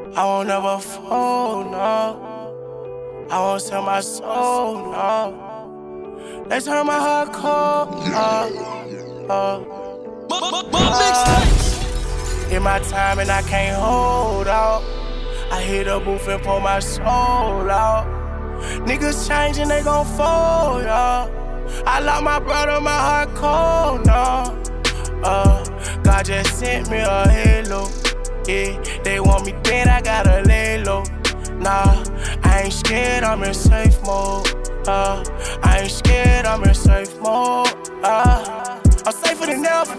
I won't ever fold, no. I won't sell my soul, no. They turn my heart cold, in my time and I can't hold out. I hit a booth and pull my soul out. Niggas changing, they gon' fold, yeah. I lost my brother, my heart cold, no. God just sent me a halo. Yeah, they want me dead, I gotta lay low. Nah, I ain't scared, I'm in safe mode. I ain't scared, I'm in safe mode. I'm safer than ever.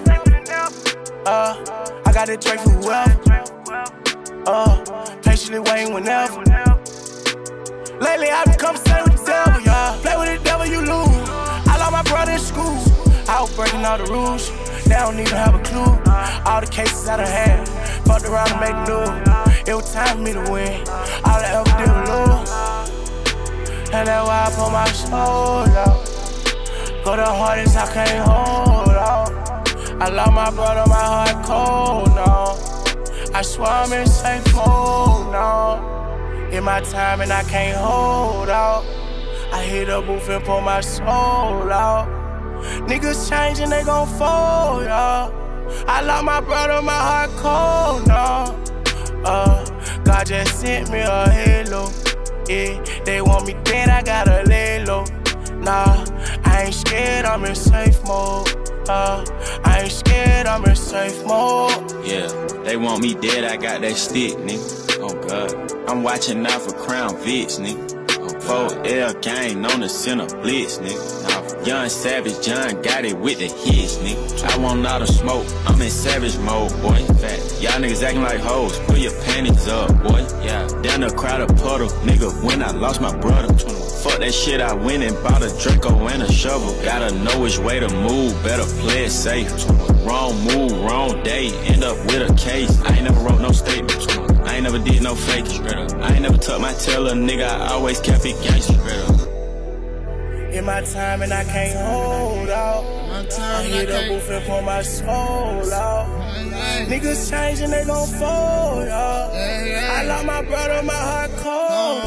I got it trade for whoever. Patiently waiting whenever. Lately I've been conversating with the devil, yeah. Play with the devil, you lose. I lost my brother in school. I was breaking all the rules. They don't even have a clue. All the cases I done had, fucked around and make new. It was time for me to win. All I ever did was lose. And that's why I put my soul out. Go the hardest I can't hold out. I love my brother, my heart cold, no. I swear I'm in safe mode, no. In my time and I can't hold out. I hit a booth and pull my soul out. Niggas changing, they gon' fold, yeah. I love my brother, my heart cold, no. God just sent me a halo. Yeah, they want me dead, I gotta lay low. Nah, I ain't scared, I'm in safe mode. I ain't scared, I'm in safe mode. Yeah, they want me dead, I got that stick, nigga. Oh God, I'm watching out for Crown Vics, nigga. 4L gang on the center blitz, nigga. Young Savage John got it with the hits, nigga. I want all the smoke, I'm in savage mode, boy. Y'all niggas acting like hoes, put your panties up, boy. Yeah, down the crowded puddle, nigga, when I lost my brother. Fuck that shit, I went and bought a Draco and a shovel. Gotta know which way to move, better play it safe. Wrong move, wrong day, end up with a case. I ain't never wrote no statement. I ain't never did no faking. I ain't never tucked my tail, nigga, I always kept it gangsta. In my time and I can't hold out. I hit a booth and pull my soul out. Niggas changing, they gon' fold, I love my brother, my heart cold,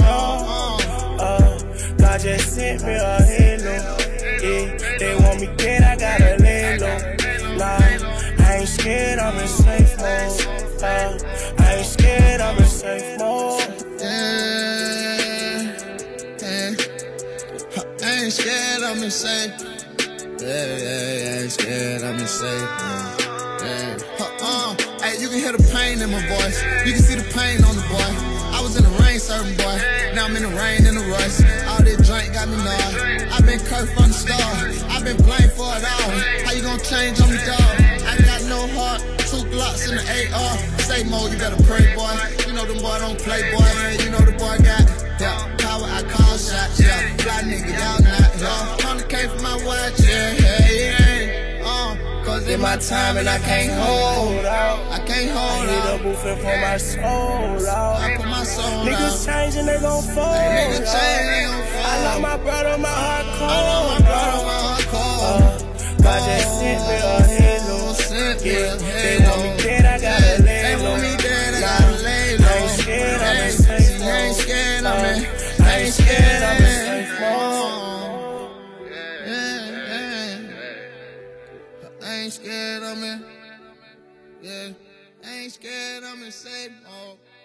God just sent me a halo. Yeah, they want me dead, I gotta lay low. Nah, I ain't scared, I'm in safe mode. I ain't scared, I'm in safe mode. I ain't scared, I'm in safe. I ain't scared, I'm in safe. Hey, you can hear the pain in my voice. You can see the pain on the boy. I was in the rain serving boy. Now I'm in the rain in the rush. All this drink got me gnawed. I've been cursed from the start. I've been blamed for it all. How you gonna change on me, dog? I got no heart. 2 Glocks in the AR. Safe mode, you better pray, boy. You know them boy don't play, boy. You know the boy got power, I call shots, yeah. Fly nigga, y'all not, yeah. 100K for my watch, cause in my time and I can't hold out. I can't hold out. I hit a booth and pull my soul out. I put my soul out. Niggas changing, they gon' fold. I love my brother, my heart cold. I love my brother, my heart cold. God just sent me a halo. Yeah, they want me dead, I gotta lay low. They want me dead, I gotta lay low. I ain't scared, I'm in safe mode. I ain't scared, I'm in I ain't scared, I'm in safe mode. I ain't scared, I'm in, I ain't scared, I'm in safe mode.